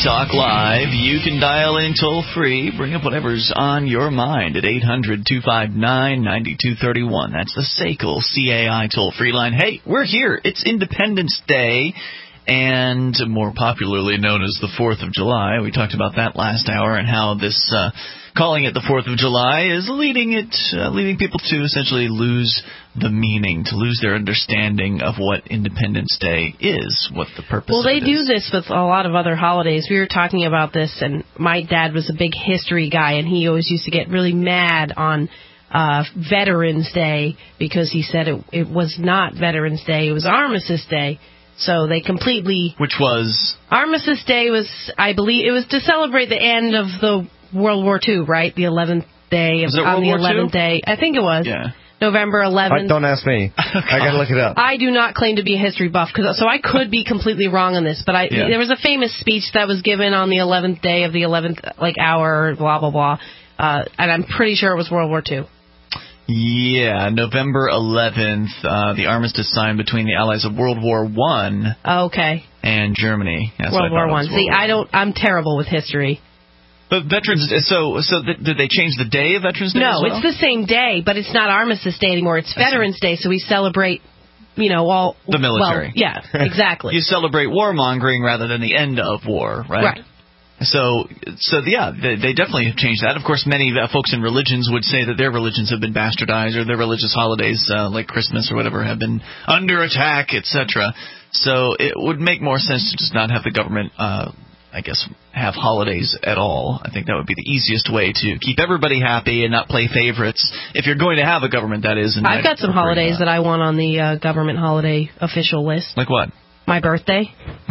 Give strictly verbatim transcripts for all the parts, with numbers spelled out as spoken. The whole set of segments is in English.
Talk Live. You can dial in toll-free. Bring up whatever's on your mind at eight hundred, two five nine, nine two three one. That's the S A C L C A I toll-free line. Hey, we're here. It's Independence Day, and more popularly known as the fourth of July. We talked about that last hour and how this uh, calling it the fourth of July is leading it, uh, leading people to essentially lose the meaning, to lose their understanding of what Independence Day is, what the purpose well, of it is. Well, they do this with a lot of other holidays. We were talking about this, and my dad was a big history guy, and he always used to get really mad on uh, Veterans Day because he said it, it was not Veterans Day, it was Armistice Day. So they completely... Which was? Armistice Day was, I believe, it was to celebrate the end of the World War Two, right? The eleventh day. Of, was it on World the War eleventh Two? Day. I think it was. Yeah. November eleventh. I, don't ask me. I got to look it up. I do not claim to be a history buff, cause, so I could be completely wrong on this. But I, yeah. there was a famous speech that was given on the eleventh day of the eleventh like hour, blah, blah, blah. Uh, and I'm pretty sure it was World War Two. Yeah, November eleventh, uh, the armistice signed between the allies of World War One. Oh, okay. And Germany. That's World War One. See, War I don't. I'm terrible with history. But Veterans, so so th- did they change the day of Veterans Day? No, as well? it's the same day, but it's not Armistice Day anymore. It's Veterans Day, so we celebrate, you know, all the military. Well, yeah, exactly. You celebrate warmongering rather than the end of war, right? Right. So, so yeah, they, they definitely have changed that. Of course, many uh, folks in religions would say that their religions have been bastardized, or their religious holidays, uh, like Christmas or whatever, have been under attack, et cetera. So it would make more sense to just not have the government, uh, I guess, have holidays at all. I think that would be the easiest way to keep everybody happy and not play favorites. If you're going to have a government, that is. And I've got some holidays that I want on the uh, government holiday official list. Like what? My birthday.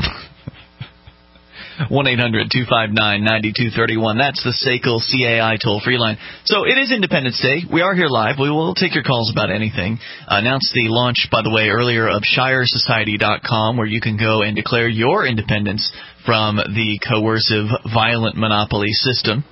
one eight hundred, two five nine, nine two three one. That's the S A C L C A I toll-free line. So it is Independence Day. We are here live. We will take your calls about anything. Uh, announced the launch, by the way, earlier of Shire Society dot com, where you can go and declare your independence from the coercive, violent monopoly system.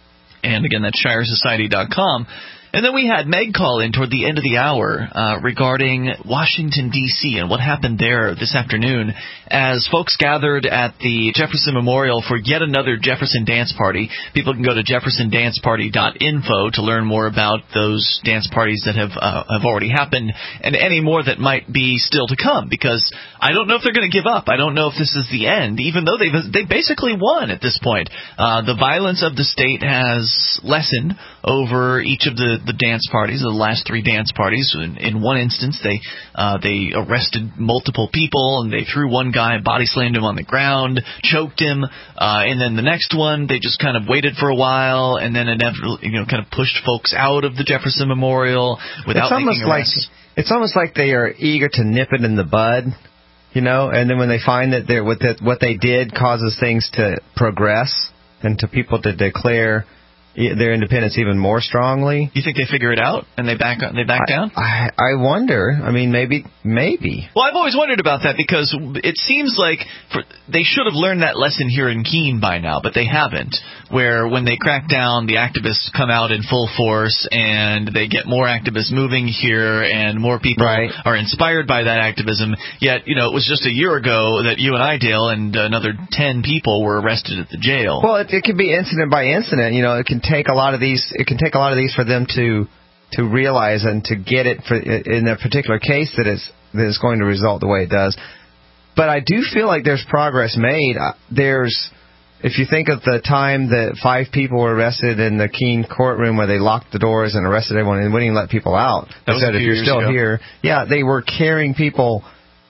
And again, that's Shire Society dot com. And then we had Meg call in toward the end of the hour uh, regarding Washington, D C and what happened there this afternoon as folks gathered at the Jefferson Memorial for yet another Jefferson Dance Party. People can go to jefferson dance party dot info to learn more about those dance parties that have uh, have already happened and any more that might be still to come, because I don't know if they're going to give up. I don't know if this is the end, even though they've, they basically won at this point. Uh, the violence of the state has lessened over each of the the dance parties, the last three dance parties. In, in one instance, they uh, they arrested multiple people, and they threw one guy, body slammed him on the ground, choked him, uh, and then the next one, they just kind of waited for a while, and then inevitably, you know, kind of pushed folks out of the Jefferson Memorial without it's almost making arrests. Like, it's almost like they are eager to nip it in the bud, you know, and then when they find that they're, what, that what they did causes things to progress and to people to declare their independence even more strongly. You think they figure it out and they back they back I, down? I, I wonder. I mean, maybe, maybe. Well, I've always wondered about that because it seems like for, they should have learned that lesson here in Keene by now, but they haven't. Where when they crack down, the activists come out in full force and they get more activists moving here, and more people right. are inspired by that activism. Yet, you know, it was just a year ago that you and I, Dale, and another ten people were arrested at the jail. Well, it, it can be incident by incident. You know, it can take a lot of these. It can take a lot of these for them to to realize and to get it for, in a particular case that it's that it's going to result the way it does. But I do feel like there's progress made. There's, if you think of the time that five people were arrested in the Keene courtroom where they locked the doors and arrested everyone and wouldn't even let people out. They said, if you're still ago. here, yeah, they were carrying people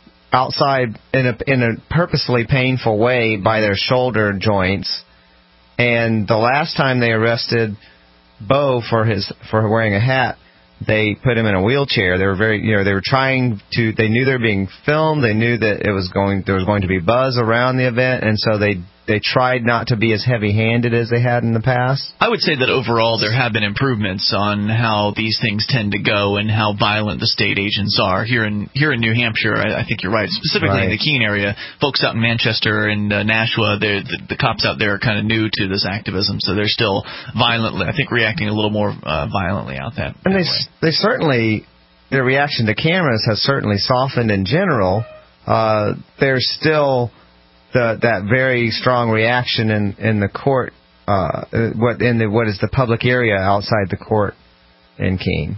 outside in a in a purposely painful way by their shoulder joints. And the last time they arrested Bo for his for wearing a hat, they put him in a wheelchair. They were very, you know, they were trying to. They knew they were being filmed. They knew that it was going. There was going to be buzz around the event, and so they they tried not to be as heavy-handed as they had in the past. I would say that overall there have been improvements on how these things tend to go and how violent the state agents are here in here in New Hampshire. I, I think you're right, specifically right. in the Keene area. Folks out in Manchester and uh, Nashua, the, the cops out there are kind of new to this activism, so they're still violently, I think, reacting a little more uh, violently out that. And that they way. they certainly their reaction to cameras has certainly softened in general. Uh, there's still the that very strong reaction in in the court, uh, what in the what is the public area outside the court in Keene.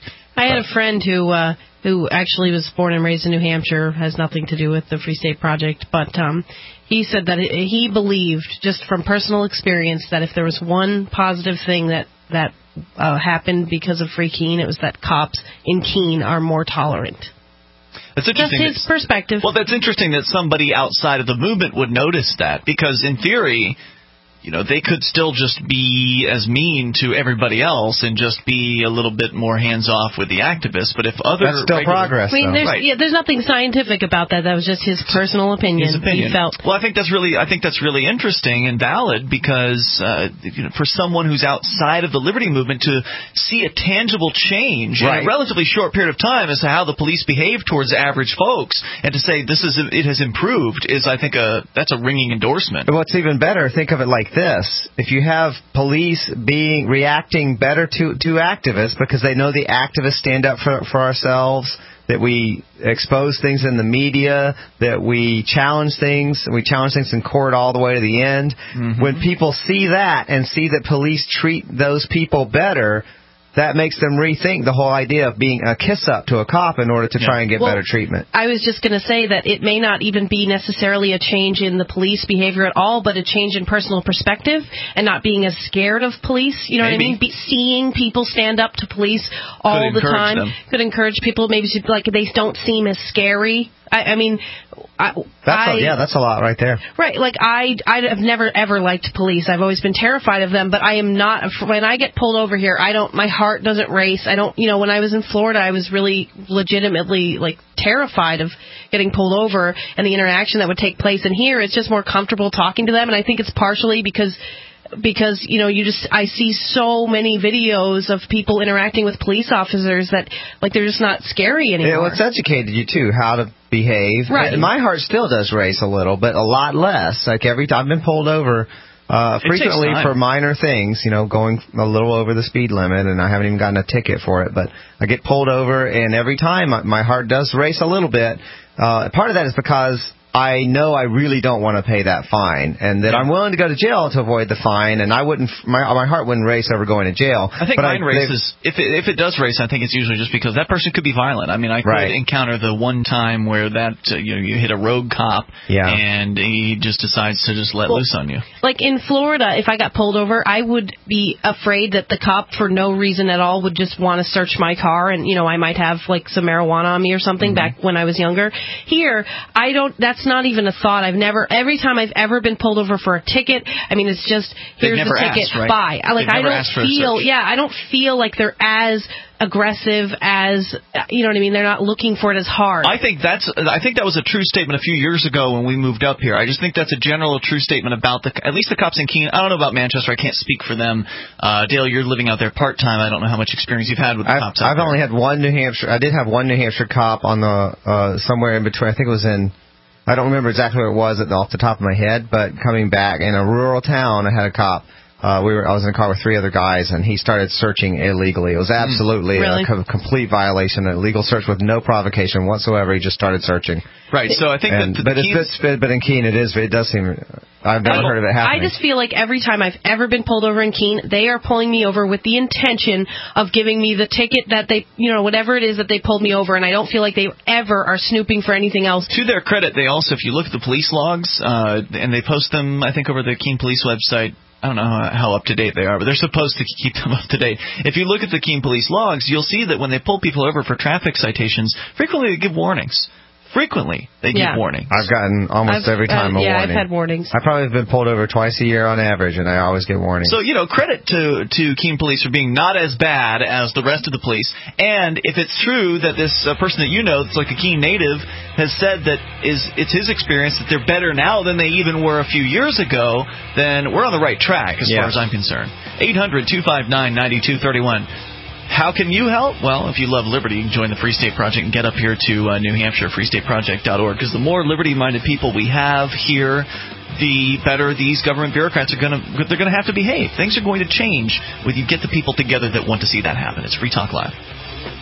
I had a friend who uh, who actually was born and raised in New Hampshire, has nothing to do with the Free State Project, but um, he said that he believed, just from personal experience, that if there was one positive thing that that uh, happened because of Free Keene, it was that cops in Keene are more tolerant. That's interesting. Just his perspective. Well, that's interesting that somebody outside of the movement would notice that, because in theory, you know, they could still just be as mean to everybody else and just be a little bit more hands-off with the activists. But if other That's still regular, progress, I mean, though. there's, Right. yeah, there's nothing scientific about that. That was just his personal opinion. His opinion. He felt. Well, I think that's really, I think that's really interesting and valid, because uh, you know, for someone who's outside of the liberty movement to see a tangible change Right. in a relatively short period of time as to how the police behave towards average folks, and to say this is it has improved, is I think a that's a ringing endorsement. But what's even better, think of it like this. If you have police being reacting better to, to activists because they know the activists stand up for, for ourselves, that we expose things in the media, that we challenge things, we challenge things in court all the way to the end. Mm-hmm. When people see that and see that police treat those people better, that makes them rethink the whole idea of being a kiss-up to a cop in order to yeah. try and get well, better treatment. I was just going to say that it may not even be necessarily a change in the police behavior at all, but a change in personal perspective and not being as scared of police. You know Maybe. what I mean? Be, seeing people stand up to police all Could the time them. could encourage people. Maybe to, like they don't seem as scary. I, I mean, I, That's I, a, yeah, that's a lot right there. Right, like I, I have never ever liked police. I've always been terrified of them, but I am not. When I get pulled over here, I don't. My heart doesn't race. I don't. You know, when I was in Florida, I was really legitimately like terrified of getting pulled over and the interaction that would take place. And here, it's just more comfortable talking to them, and I think it's partially because. Because, you know, you just, I see so many videos of people interacting with police officers that, like, they're just not scary anymore. Yeah, well, it's educated you, too, how to behave. Right. And my heart still does race a little, but a lot less. Like, every time I've been pulled over uh, frequently for minor things, you know, going a little over the speed limit, and I haven't even gotten a ticket for it. But I get pulled over, and every time my, my heart does race a little bit. Uh, part of that is because I know I really don't want to pay that fine, and that yeah. I'm willing to go to jail to avoid the fine, and I wouldn't, my my heart wouldn't race over going to jail. I think but mine I, races, if it, if it does race, I think it's usually just because that person could be violent. I mean, I could right. encounter the one time where that, uh, you know, you hit a rogue cop, yeah. and he just decides to just let well, loose on you. Like in Florida, if I got pulled over, I would be afraid that the cop, for no reason at all, would just want to search my car, and, you know, I might have, like, some marijuana on me or something mm-hmm. back when I was younger. Here, I don't, that's not even a thought. I've never, every time I've ever been pulled over for a ticket, I mean, it's just, here's the ticket, asked, right? bye. Like, They've I don't feel, yeah, I don't feel like they're as aggressive as, you know what I mean, they're not looking for it as hard. I think that's, I think that was a true statement a few years ago when we moved up here. I just think that's a general true statement about the, at least the cops in Keene. I don't know about Manchester. I can't speak for them. Uh, Dale, you're living out there part-time. I don't know how much experience you've had with the I've, cops out I've there. only had one New Hampshire, I did have one New Hampshire cop on the, uh, somewhere in between, I think it was in, I don't remember exactly where it was at the, off the top of my head, but coming back in a rural town, I had a cop. Uh, we were. I was in a car with three other guys, and he started searching illegally. It was absolutely really? a co- complete violation, an illegal search with no provocation whatsoever. He just started searching. Right. So I think and, that the but, Keene, it's, but but in Keene, it is. It does seem. I've never I, heard of it happening. I just feel like every time I've ever been pulled over in Keene, they are pulling me over with the intention of giving me the ticket that they, you know, whatever it is that they pulled me over, and I don't feel like they ever are snooping for anything else. To their credit, they also, if you look at the police logs, uh, and they post them, I think, over the Keene Police website. I don't know how up to date they are, but they're supposed to keep them up to date. If you look at the Keene Police logs, you'll see that when they pull people over for traffic citations, frequently they give warnings. Frequently, they yeah. give warnings. I've gotten almost I've, every time uh, a yeah, warning. Yeah, I've had warnings. I probably have been pulled over twice a year on average, and I always get warnings. So, you know, credit to, to Keene Police for being not as bad as the rest of the police. And if it's true that this uh, person that you know, that's like a Keene native, has said that is it's his experience that they're better now than they even were a few years ago, then we're on the right track as yeah. far as I'm concerned. eight hundred, two five nine, nine two three one. How can you help? Well, if you love liberty, you can join the Free State Project and get up here to uh, New Hampshire, free state project dot org, because the more liberty-minded people we have here, the better these government bureaucrats are going to they're going to have to behave. Things are going to change when you get the people together that want to see that happen. It's Free Talk Live.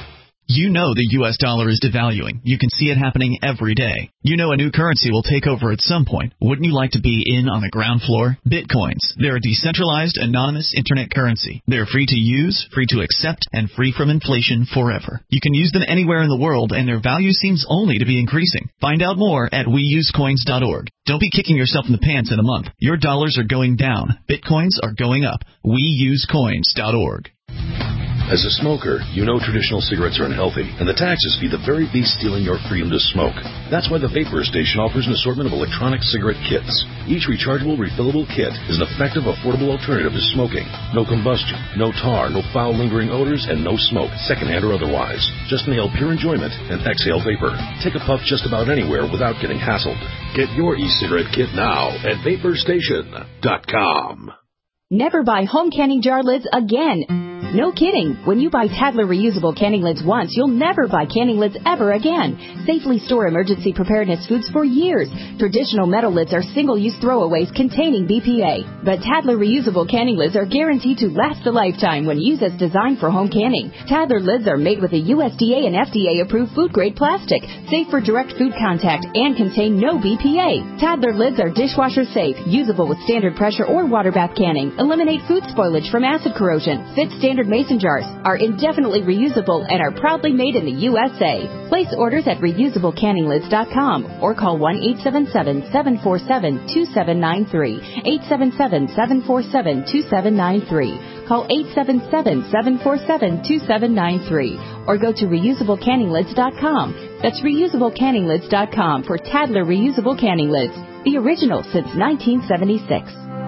You know the U S dollar is devaluing. You can see it happening every day. You know a new currency will take over at some point. Wouldn't you like to be in on the ground floor? Bitcoins. They're a decentralized, anonymous internet currency. They're free to use, free to accept, and free from inflation forever. You can use them anywhere in the world, and their value seems only to be increasing. Find out more at we use coins dot org. Don't be kicking yourself in the pants in a month. Your dollars are going down. Bitcoins are going up. we use coins dot org. As a smoker, you know traditional cigarettes are unhealthy, and the taxes feed the very beast stealing your freedom to smoke. That's why the Vapor Station offers an assortment of electronic cigarette kits. Each rechargeable, refillable kit is an effective, affordable alternative to smoking. No combustion, no tar, no foul lingering odors, and no smoke, secondhand or otherwise. Just inhale pure enjoyment and exhale vapor. Take a puff just about anywhere without getting hassled. Get your e-cigarette kit now at vapor station dot com. Never buy home canning jar lids again. No kidding. When you buy Tadler reusable canning lids once, you'll never buy canning lids ever again. Safely store emergency preparedness foods for years. Traditional metal lids are single-use throwaways containing B P A. But Tadler reusable canning lids are guaranteed to last a lifetime when used as designed for home canning. Tadler lids are made with a U S D A and F D A-approved food-grade plastic, safe for direct food contact, and contain no B P A. Tadler lids are dishwasher safe, usable with standard pressure or water bath canning, eliminate food spoilage from acid corrosion, fit standard mason jars, are indefinitely reusable, and are proudly made in the U S A. Place orders at reusable canning lids dot com or call one eight seven seven, seven four seven, two seven nine three, eight seven seven, seven four seven, two seven nine three. Call eight seven seven, seven four seven, two seven nine three or go to reusable canning lids dot com. That's reusable canning lids dot com for Tadler reusable canning lids, the original since nineteen seventy-six.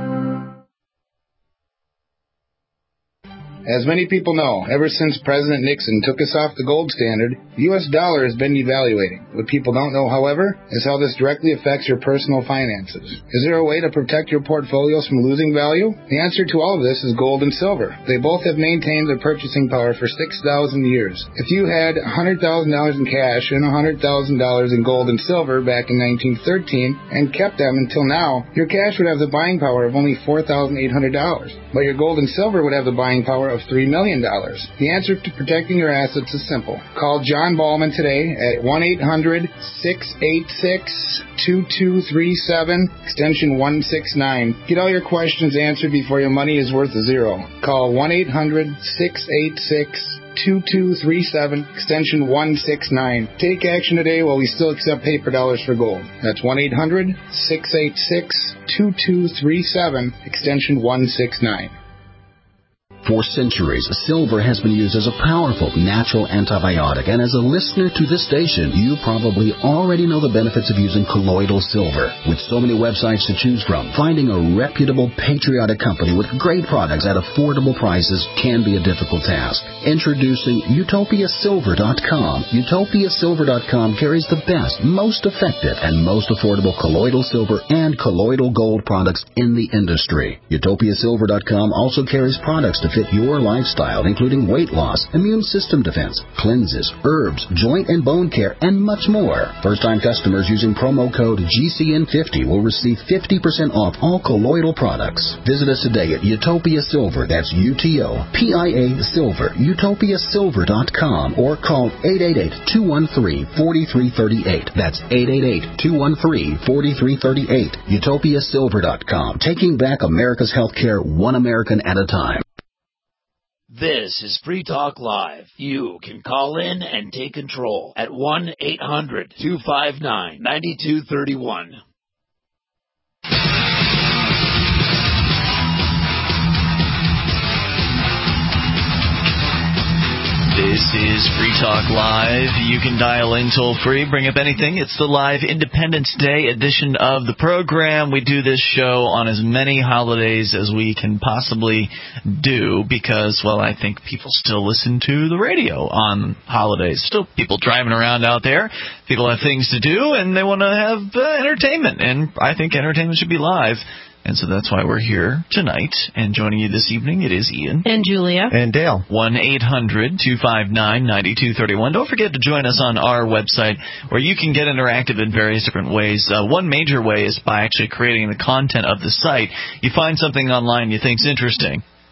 As many people know, ever since President Nixon took us off the gold standard, the U S dollar has been devaluating. What people don't know, however, is how this directly affects your personal finances. Is there a way to protect your portfolios from losing value? The answer to all of this is gold and silver. They both have maintained their purchasing power for six thousand years. If you had one hundred thousand dollars in cash and one hundred thousand dollars in gold and silver back in nineteen thirteen and kept them until now, your cash would have the buying power of only four thousand eight hundred dollars, but your gold and silver would have the buying power of three million dollars. The answer to protecting your assets is simple. Call John Ballman today at one eight hundred, six eight six, two two three seven, extension one six nine. Get all your questions answered before your money is worth a zero. Call one eight hundred, six eight six, two two three seven, extension one six nine. Take action today while we still accept paper dollars for gold. That's one eight hundred, six eight six, two two three seven, extension one six nine. For centuries, silver has been used as a powerful natural antibiotic, and as a listener to this station, you probably already know the benefits of using colloidal silver. With so many websites to choose from, finding a reputable, patriotic company with great products at affordable prices can be a difficult task. Introducing Utopia Silver dot com. Utopia Silver dot com carries the best, most effective, and most affordable colloidal silver and colloidal gold products in the industry. Utopia Silver dot com also carries products to fit your lifestyle, including weight loss, immune system defense, cleanses, herbs, joint and bone care, and much more. First-time customers using promo code G C N fifty will receive fifty percent off all colloidal products. Visit us today at Utopia Silver, that's U T O P I A Silver, Utopia Silver dot com, or call eight eight eight, two one three, four three three eight. That's eight eight eight, two one three, four three three eight. Utopia Silver dot com, taking back America's healthcare one American at a time. This is Free Talk Live. You can call in and take control at one eight hundred, two five nine, nine two three one. This is Free Talk Live. You can dial in toll-free, bring up anything. It's the live Independence Day edition of the program. We do this show on as many holidays as we can possibly do because, well, I think people still listen to the radio on holidays. Still people driving around out there. People have things to do, and they want to have uh, entertainment, and I think entertainment should be live. And so that's why we're here tonight. And joining you this evening, it is Ian. And Julia. And Dale. one eight hundred, two five nine, nine two three one. Don't forget to join us on our website where you can get interactive in various different ways. Uh, one major way is by actually creating the content of the site. You find something online you think's interesting.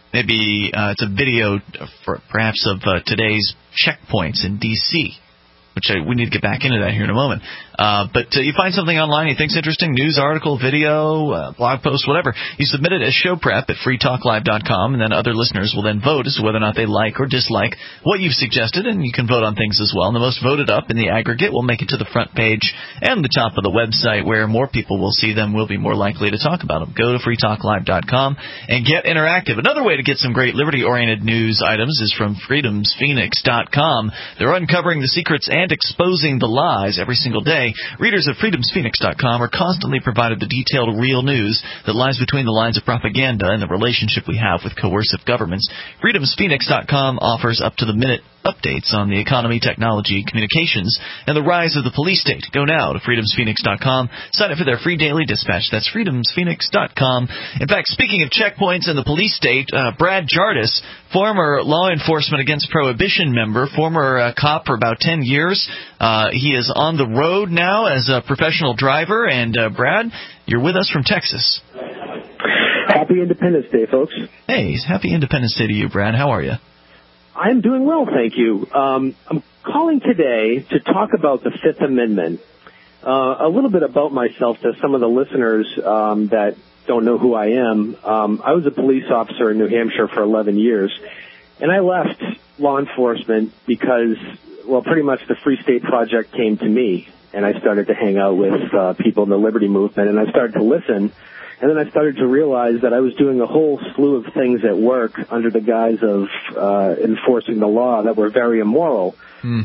maybe uh, it's a video, for, perhaps, of uh, today's checkpoints in D C, which I, we need to get back into that here in a moment. Uh, but uh, you find something online you think's interesting, news article, video, uh, blog post, whatever, you submit it as show prep at free talk live dot com, and then other listeners will then vote as to whether or not they like or dislike what you've suggested, and you can vote on things as well. And the most voted up in the aggregate will make it to the front page and the top of the website, where more people will see them, will be more likely to talk about them. Go to free talk live dot com and get interactive. Another way to get some great liberty-oriented news items is from freedoms phoenix dot com. They're uncovering the secrets and exposing the lies every single day. Readers of freedoms phoenix dot com are constantly provided the detailed, real news that lies between the lines of propaganda and the relationship we have with coercive governments. freedoms phoenix dot com offers up-to-the-minute updates on the economy, technology, communications, and the rise of the police state. Go now to freedoms phoenix dot com. Sign up for their free daily dispatch. That's freedoms phoenix dot com. In fact, speaking of checkpoints and the police state, uh, Brad Jardis, former law enforcement against prohibition member, former uh, cop for about ten years, uh, he is on the road now as a professional driver. And uh, Brad, you're with us from Texas. Happy Independence Day, folks. Hey, happy Independence Day to you, Brad. How are you? I'm doing well, thank you. Um, I'm calling today to talk about the Fifth Amendment. Uh, a little bit about myself to some of the listeners um, that don't know who I am. Um, I was a police officer in New Hampshire for eleven years, and I left law enforcement because, well, pretty much the Free State Project came to me, and I started to hang out with uh, people in the Liberty Movement, and I started to listen. And then I started to realize that I was doing a whole slew of things at work under the guise of uh, enforcing the law that were very immoral. Hmm.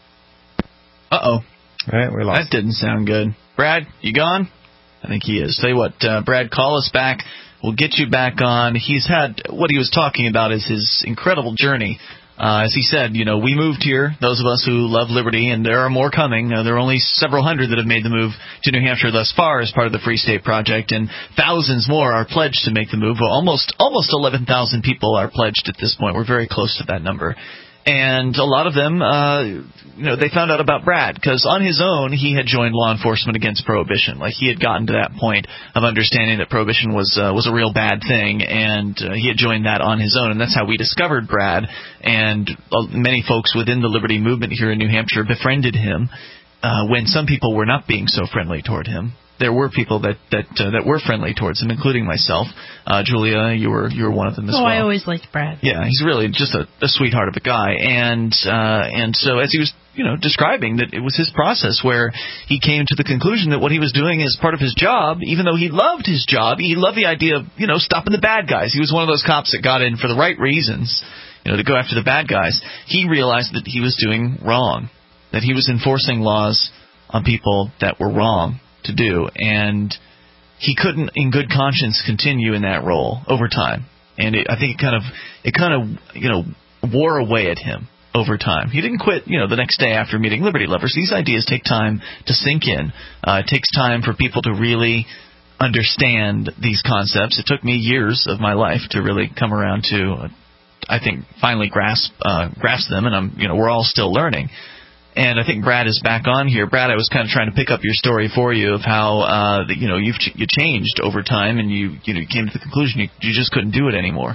Uh-oh. All right, we lost. That didn't sound good. Brad, you gone? I think he is. Tell you what, uh, Brad, call us back. We'll get you back on. He's had, what he was talking about is his incredible journey. Uh, as he said, you know, we moved here, those of us who love liberty, and there are more coming. Uh, there are only several hundred that have made the move to New Hampshire thus far as part of the Free State Project, and thousands more are pledged to make the move. Well, almost almost eleven thousand people are pledged at this point. We're very close to that number. And a lot of them, uh, you know, they found out about Brad because on his own he had joined law enforcement against prohibition. Like he had gotten to that point of understanding that prohibition was uh, was a real bad thing, and uh, he had joined that on his own. And that's how we discovered Brad. And uh, many folks within the Liberty Movement here in New Hampshire befriended him uh, when some people were not being so friendly toward him. There were people that that uh, that were friendly towards him, including myself. Uh, Julia, you were you were one of them as oh, well. Oh, I always liked Brad. Yeah, he's really just a, a sweetheart of a guy, and uh, and so as he was, you know, describing that it was his process where he came to the conclusion that what he was doing as part of his job, even though he loved his job, he loved the idea of, you know, stopping the bad guys. He was one of those cops that got in for the right reasons, you know, to go after the bad guys. He realized that he was doing wrong, that he was enforcing laws on people that were wrong to do, and he couldn't in good conscience continue in that role over time. And it, I think it kind of it kind of you know wore away at him over time. He didn't quit, you know, the next day after meeting Liberty Lovers. These ideas take time to sink in. Uh, it takes time for people to really understand these concepts. It took me years of my life to really come around to, uh, I think, finally grasp uh, grasp them. And I'm, you know, we're all still learning. And I think Brad is back on here. Brad, I was kind of trying to pick up your story for you of how, uh, you know, you've ch- you changed over time, and you, you know, you came to the conclusion you, you just couldn't do it anymore.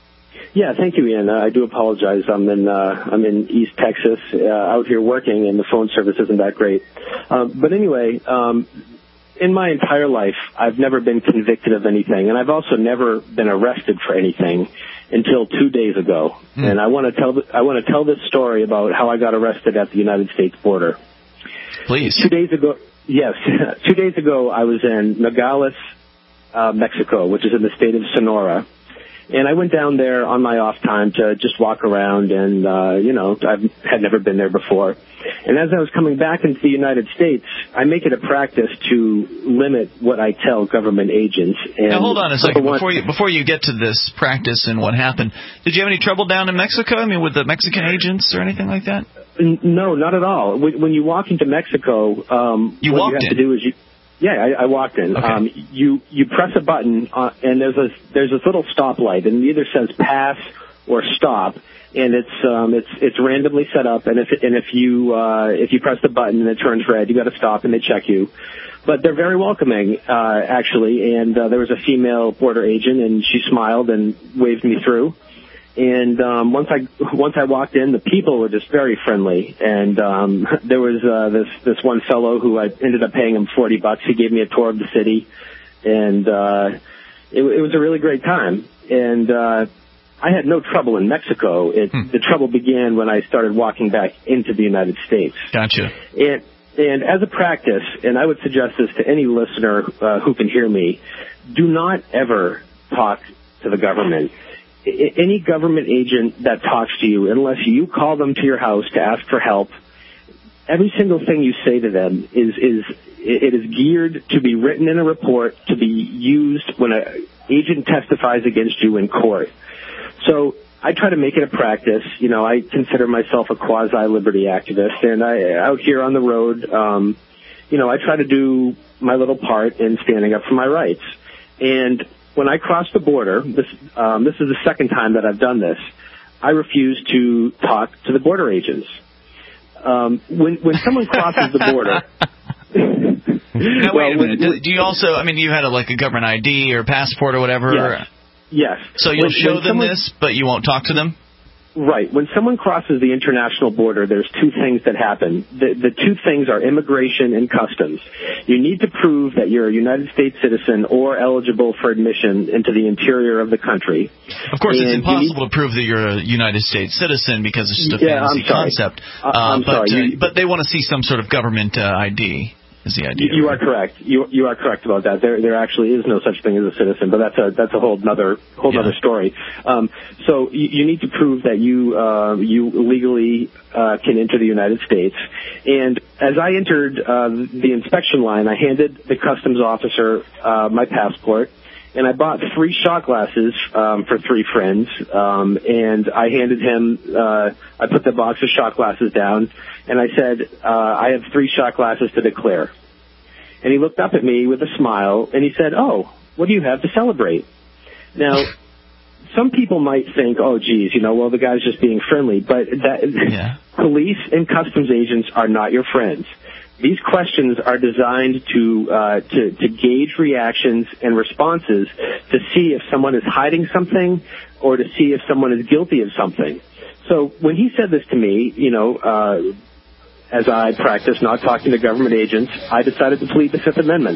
Yeah, thank you, Ian. Uh, I do apologize. I'm in uh, I'm in East Texas, uh, out here working, and the phone service isn't that great. Um, but anyway, um, in my entire life, I've never been convicted of anything, and I've also never been arrested for anything until two days ago. Mm. And I want to tell I want to tell this story about how I got arrested at the United States border. Please. Two days ago, yes, two days ago, I was in Nogales, uh, Mexico, which is in the state of Sonora. And I went down there on my off time to just walk around, and, uh, you know, I had never been there before. And as I was coming back into the United States, I make it a practice to limit what I tell government agents. And now, hold on a second. Before you, before you get to this practice and what happened, did you have any trouble down in Mexico? I mean, with the Mexican agents or anything like that? No, not at all. When you walk into Mexico, um, you what walked you have in. to do is you... Yeah, I, I walked in. Okay. Um, you you press a button, uh, and there's a there's this little stoplight, and it either says pass or stop. and it's um, it's it's randomly set up. And if and if you uh, if you press the button and it turns red, you got to stop and they check you. But they're very welcoming, uh, actually. And uh, there was a female border agent, and she smiled and waved me through. And um, once I once I walked in, the people were just very friendly. And um, there was uh, this this one fellow who I ended up paying him forty bucks. He gave me a tour of the city, and uh, it, it was a really great time. And uh, I had no trouble in Mexico. It, hmm. The trouble began when I started walking back into the United States. Gotcha. And And as a practice, and I would suggest this to any listener uh, who can hear me, do not ever talk to the government. I- any government agent that talks to you, unless you call them to your house to ask for help, every single thing you say to them is, is it is geared to be written in a report to be used when an agent testifies against you in court. So I try to make it a practice. You know, I consider myself a quasi-liberty activist, and I, out here on the road, um, you know, I try to do my little part in standing up for my rights. And when I cross the border, this, um, this is the second time that I've done this, I refuse to talk to the border agents. Um, when, when someone crosses the border... Now, wait a minute. Do, do you also, I mean, you had a, like a government I D or passport or whatever? Yes. Yes. So you'll when, show when them someone, this, but you won't talk to them? Right. When someone crosses the international border, there's two things that happen. The, the two things are immigration and customs. You need to prove that you're a United States citizen or eligible for admission into the interior of the country. Of course, and it's impossible need, to prove that you're a United States citizen because it's just a yeah, fantasy concept. Uh, I'm uh, but, sorry. Uh, but they want to see some sort of government uh, I D. Is the idea. You, you are correct. You you are correct about that. There there actually is no such thing as a citizen, but that's a that's a whole other whole other yeah. story. Um, so you, you need to prove that you uh, you legally uh, can enter the United States. And as I entered uh, the inspection line, I handed the customs officer uh, my passport. And I bought three shot glasses um, for three friends, um, and I handed him, uh, I put the box of shot glasses down, and I said, uh, I have three shot glasses to declare. And he looked up at me with a smile, and he said, oh, what do you have to celebrate? Now, some people might think, oh, geez, you know, well, the guy's just being friendly, but that, yeah. Police and customs agents are not your friends. These questions are designed to, uh, to to gauge reactions and responses to see if someone is hiding something or to see if someone is guilty of something. So when he said this to me, you know, uh, as I practice not talking to government agents, I decided to plead the Fifth Amendment.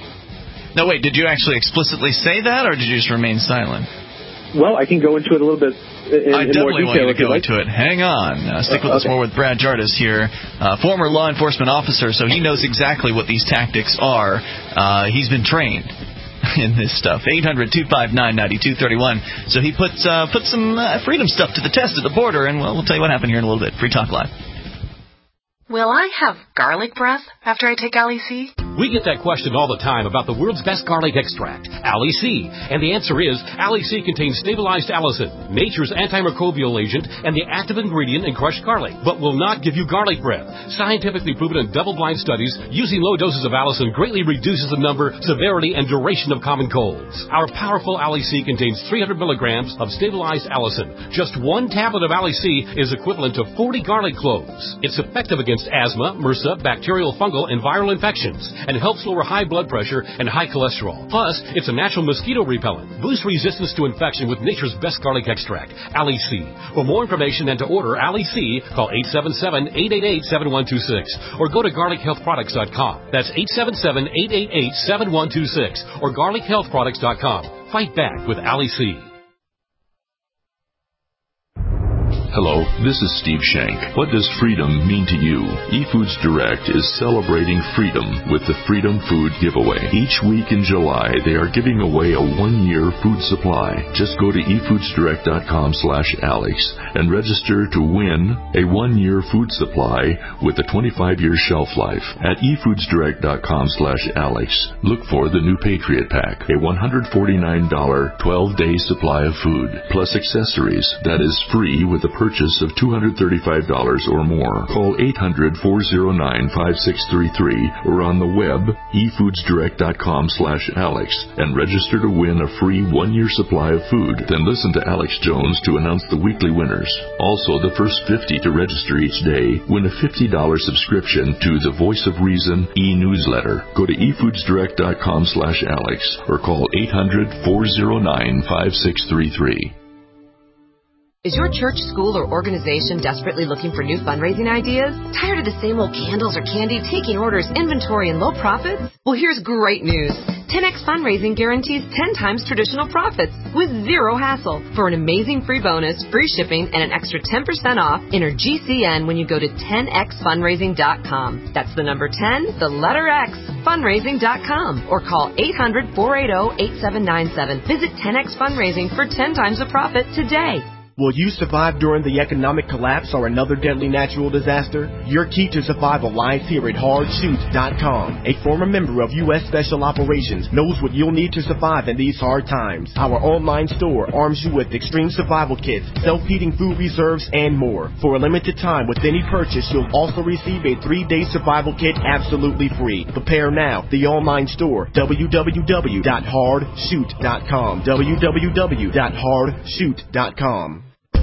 Now, wait, did you actually explicitly say that, or did you just remain silent? Well, I can go into it a little bit in, I in more definitely detail. want you to go like. into it. Hang on. Uh, stick with uh, okay. us more with Brad Jardis here, uh, former law enforcement officer, so he knows exactly what these tactics are. Uh, he's been trained in this stuff. eight hundred two five nine nine two three one. So he puts uh, put some uh, freedom stuff to the test at the border, and well, we'll tell you what happened here in a little bit. Free Talk Live. Will I have garlic breath after I take Ali C? We get that question all the time about the world's best garlic extract, Ali C. And the answer is, Ali C contains stabilized allicin, nature's antimicrobial agent, and the active ingredient in crushed garlic, but will not give you garlic breath. Scientifically proven in double-blind studies, using low doses of allicin greatly reduces the number, severity, and duration of common colds. Our powerful Ali C contains three hundred milligrams of stabilized allicin. Just one tablet of Ali C is equivalent to forty garlic cloves. It's effective against asthma, MRSA, bacterial, fungal, and viral infections, and helps lower high blood pressure and high cholesterol. Plus, it's a natural mosquito repellent. Boost resistance to infection with nature's best garlic extract, Ali C. For more information and to order Ali C, call eight seven seven, eight eight eight, seven one two six or go to garlic health products dot com. That's eight seven seven, eight eight eight, seven one two six or garlic health products dot com. Fight back with Ali C. Hello, this is Steve Shank. What does freedom mean to you? eFoods Direct is celebrating freedom with the Freedom Food Giveaway. Each week in July, they are giving away a one-year food supply. Just go to e foods direct dot com slash Alex and register to win a one-year food supply with a twenty-five year shelf life. At e foods direct dot com slash Alex, look for the new Patriot Pack, a one hundred forty-nine dollars twelve day supply of food, plus accessories that is free with a purchase of two hundred thirty-five dollars or more. Call eight hundred, four oh nine, five six three three or on the web e foods direct dot com slash Alex and register to win a free one-year supply of food. Then listen to Alex Jones to announce the weekly winners. Also, the first fifty to register each day win a fifty dollars subscription to the Voice of Reason e-newsletter. Go to e foods direct dot com slash Alex or call eight hundred, four oh nine, five six three three. Is your church, school, or organization desperately looking for new fundraising ideas? Tired of the same old candles or candy, taking orders, inventory, and low profits? Well, here's great news. ten X Fundraising guarantees ten times traditional profits with zero hassle. For an amazing free bonus, free shipping, and an extra ten percent off, enter G C N when you go to ten x fundraising dot com. That's the number ten, the letter X, fundraising dot com. Or call eight hundred, four eight zero, eight seven nine seven. Visit ten X Fundraising for ten times the profit today. Will you survive during the economic collapse or another deadly natural disaster? Your key to survival lies here at hard shoot dot com. A former member of U S Special Operations knows what you'll need to survive in these hard times. Our online store arms you with extreme survival kits, self-heating food reserves, and more. For a limited time with any purchase, you'll also receive a three-day survival kit absolutely free. Prepare now. The online store, w w w dot hard shoot dot com. w w w dot hard shoot dot com.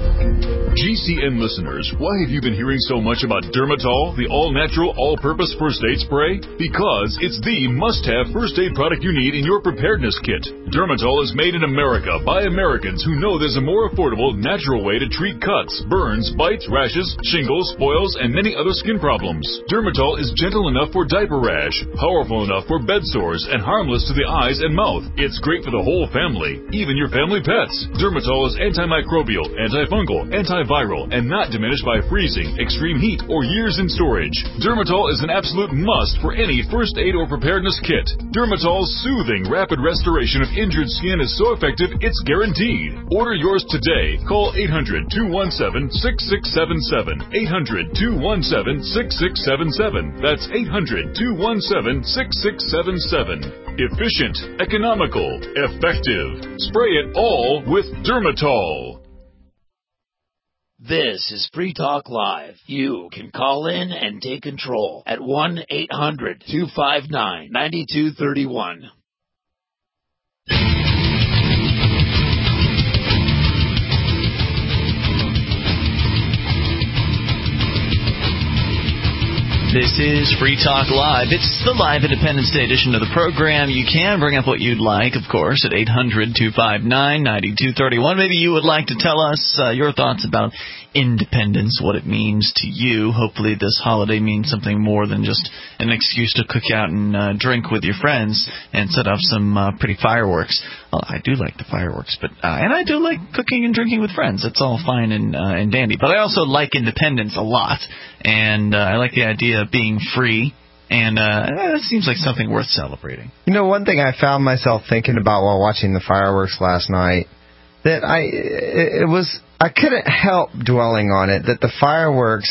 G C N listeners, why have you been hearing so much about Dermatol, the all-natural, all-purpose first aid spray? Because it's the must-have first aid product you need in your preparedness kit. Dermatol is made in America by Americans who know there's a more affordable, natural way to treat cuts, burns, bites, rashes, shingles, boils, and many other skin problems. Dermatol is gentle enough for diaper rash, powerful enough for bed sores, and harmless to the eyes and mouth. It's great for the whole family, even your family pets. Dermatol is antimicrobial, antifungal, antiviral, and not diminished by freezing, extreme heat, or years in storage. Dermatol is an absolute must for any first aid or preparedness kit. Dermatol's soothing, rapid restoration of injured skin is so effective, it's guaranteed. Order yours today. Call eight hundred, two one seven, six six seven seven. eight hundred, two one seven, six six seven seven. That's eight hundred, two one seven, six six seven seven. Efficient, economical, effective. Spray it all with Dermatol. This is Free Talk Live. You can call in and take control at one eight hundred, two five nine, nine two three one. This is Free Talk Live. It's the live Independence Day edition of the program. You can bring up what you'd like, of course, at eight hundred, two five nine, nine two three one. Maybe you would like to tell us uh, your thoughts about independence, what it means to you. Hopefully this holiday means something more than just an excuse to cook out and uh, drink with your friends and set off some uh, pretty fireworks. Well, I do like the fireworks, but uh, and I do like cooking and drinking with friends. It's all fine and, uh, and dandy. But I also like independence a lot, and uh, I like the idea of being free. And uh, it seems like something worth celebrating. You know, one thing I found myself thinking about while watching the fireworks last night, that I it, it was I couldn't help dwelling on it, that the fireworks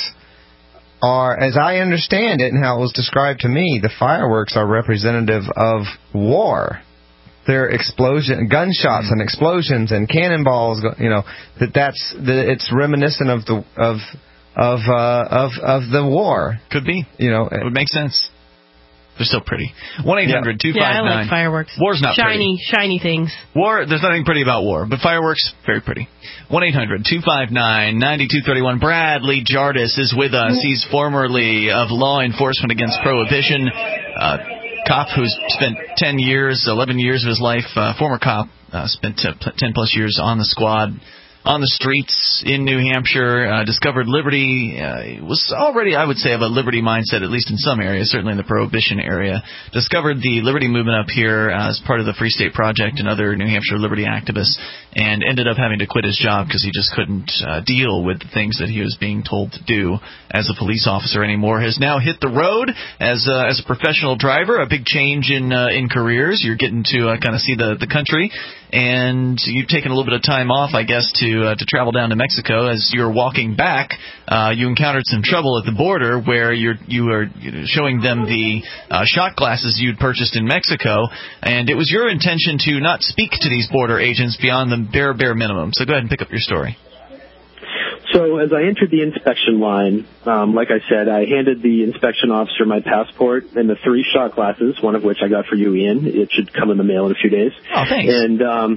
are, as I understand it and how it was described to me, the fireworks are representative of war. They're explosion, gunshots and explosions and cannonballs. You know, that that's that it's reminiscent of the of of uh, of of the war. Could be. You know, it would make sense. They're so pretty. one eight hundred, two five nine. Yeah, I like fireworks. War's not shiny, pretty. shiny things. War, there's nothing pretty about war, but fireworks, very pretty. one eight hundred, two five nine, nine two three one. Bradley Jardis is with us. He's formerly of Law Enforcement Against Prohibition, uh, cop who's spent ten years, eleven years of his life, uh, former cop, uh, spent uh, ten plus years on the squad, on the streets in New Hampshire, uh, discovered liberty, uh, was already, I would say, of a liberty mindset, at least in some areas, certainly in the Prohibition area. Discovered the liberty movement up here uh, as part of the Free State Project and other New Hampshire liberty activists, and ended up having to quit his job because he just couldn't uh, deal with the things that he was being told to do as a police officer anymore. Has now hit the road as a, as a professional driver, a big change in uh, in careers. You're getting to uh, kind of see the, the country, and you've taken a little bit of time off, I guess, to uh, to travel down to Mexico. As you're walking back, uh, you encountered some trouble at the border where you're you are showing them the uh, shot glasses you'd purchased in Mexico, and it was your intention to not speak to these border agents beyond the bare bare minimum. So go ahead and pick up your story. So as I entered the inspection line, um, like I said, I handed the inspection officer my passport and the three shot glasses, one of which I got for you, Ian. It should come in the mail in a few days. Oh, thanks. And um,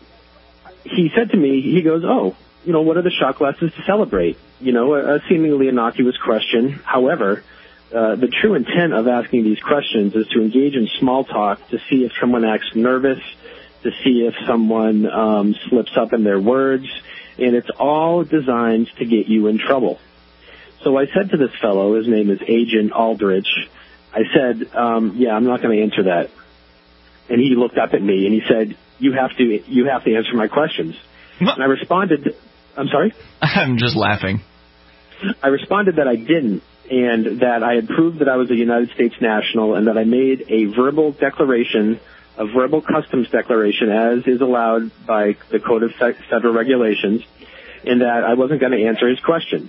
he said to me, he goes, oh, you know, what are the shot glasses to celebrate? You know, a, a seemingly innocuous question. However, uh, the true intent of asking these questions is to engage in small talk to see if someone acts nervous, to see if someone um, slips up in their words, and it's all designed to get you in trouble. So I said to this fellow, his name is Agent Aldrich, I said, um, yeah, I'm not going to answer that. And he looked up at me and he said, you have to, you have to answer my questions. And I responded, I'm sorry? I'm just laughing. I responded that I didn't, and that I had proved that I was a United States national, and that I made a verbal declaration, a verbal customs declaration, as is allowed by the Code of Federal Regulations, and that I wasn't going to answer his questions.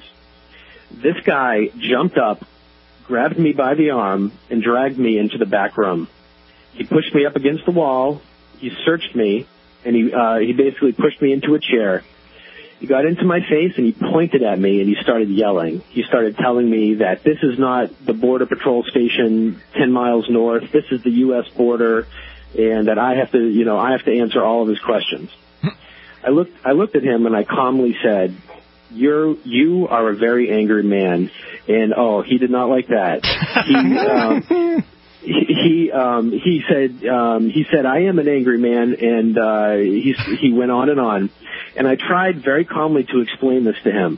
This guy jumped up, grabbed me by the arm, and dragged me into the back room. He pushed me up against the wall, he searched me, and he uh, he basically pushed me into a chair. He got into my face and he pointed at me and he started yelling. He started telling me that this is not the Border Patrol station ten miles north, this is the U S border, and that I have to, you know, I have to answer all of his questions. I looked, I looked at him and I calmly said, "You're, you are a very angry man." And oh, he did not like that. He, um, he, he, um, he said, um, he said, "I am an angry man," and uh, he, he went on and on. And I tried very calmly to explain this to him.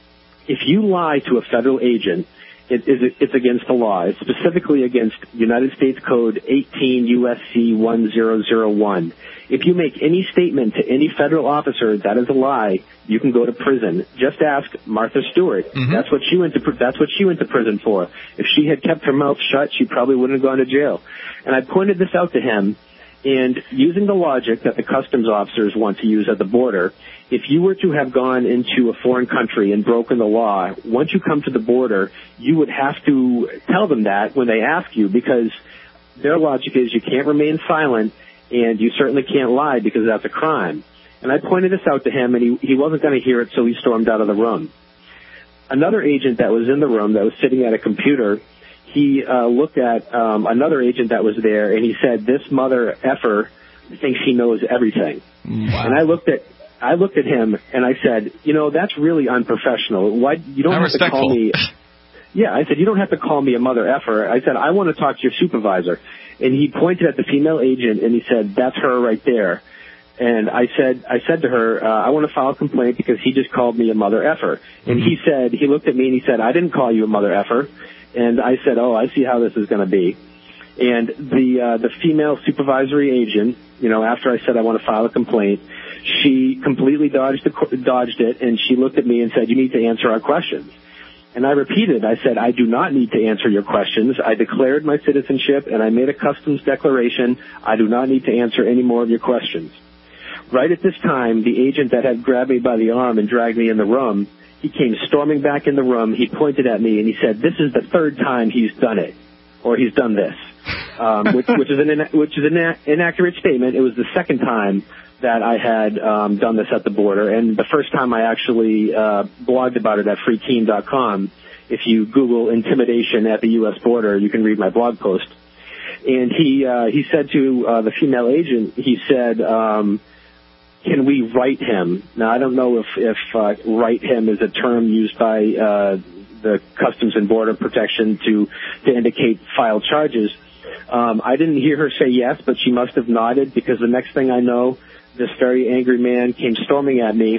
If you lie to a federal agent, it, it's against the law. It's specifically against United States Code eighteen U S C one thousand one. If you make any statement to any federal officer that is a lie, you can go to prison. Just ask Martha Stewart. Mm-hmm. That's what she went to. That's what she went to prison for. If she had kept her mouth shut, she probably wouldn't have gone to jail. And I pointed this out to him. And using the logic that the customs officers want to use at the border, if you were to have gone into a foreign country and broken the law, once you come to the border, you would have to tell them that when they ask you, because their logic is you can't remain silent and you certainly can't lie because that's a crime. And I pointed this out to him, and he, he wasn't going to hear it, so he stormed out of the room. Another agent that was in the room that was sitting at a computer, he uh, looked at um, another agent that was there, and he said, "This mother effer thinks he knows everything." Wow. And I looked at I looked at him, and I said, "You know, that's really unprofessional. Why you don't have to call me?" Yeah, I said, "You don't have to call me a mother effer." I said, "I want to talk to your supervisor." And he pointed at the female agent, and he said, "That's her right there." And I said, I said to her, uh, "I want to file a complaint because he just called me a mother effer." And he said, he looked at me and he said, "I didn't call you a mother effer." And I said, "Oh, I see how this is going to be." And the uh, the female supervisory agent, you know, after I said I want to file a complaint, she completely dodged the, dodged it, and she looked at me and said, "You need to answer our questions." And I repeated, I said, "I do not need to answer your questions. I declared my citizenship, and I made a customs declaration. I do not need to answer any more of your questions." Right at this time, the agent that had grabbed me by the arm and dragged me in the room, he came storming back in the room. He pointed at me and he said, "This is the third time he's done it, or he's done this," um, which, which is an ina- which is an ina- inaccurate statement. It was the second time that I had um, done this at the border, and the first time I actually uh, blogged about it at free keen dot com. If you Google intimidation at the U S border, you can read my blog post. And he uh, he said to uh, the female agent, he said, um, "Can we write him?" Now, I don't know if, if uh, write him is a term used by uh, the Customs and Border Protection to, to indicate file charges. Um, I didn't hear her say yes, but she must have nodded, because the next thing I know, this very angry man came storming at me,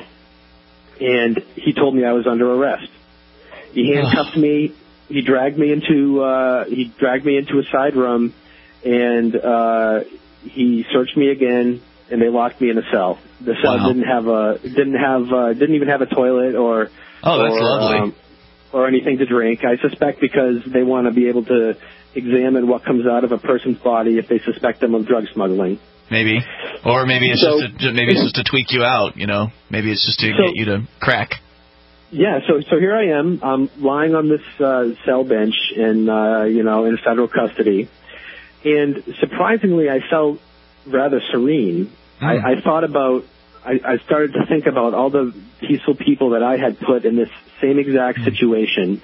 and he told me I was under arrest. He handcuffed me. He dragged me into uh, he dragged me into a side room, and uh, he searched me again. And they locked me in a cell. The cell wow. didn't have a didn't have uh, didn't even have a toilet or oh, that's or, lovely. Um, or anything to drink. I suspect because they want to be able to examine what comes out of a person's body if they suspect them of drug smuggling. Maybe, or maybe it's so, just to, maybe it's just to tweak you out. You know, maybe it's just to so, get you to crack. Yeah. So so here I am. I'm lying on this uh, cell bench in uh, you know in federal custody, and surprisingly, I felt rather serene. Mm. I, I thought about I, I started to think about all the peaceful people that I had put in this same exact situation,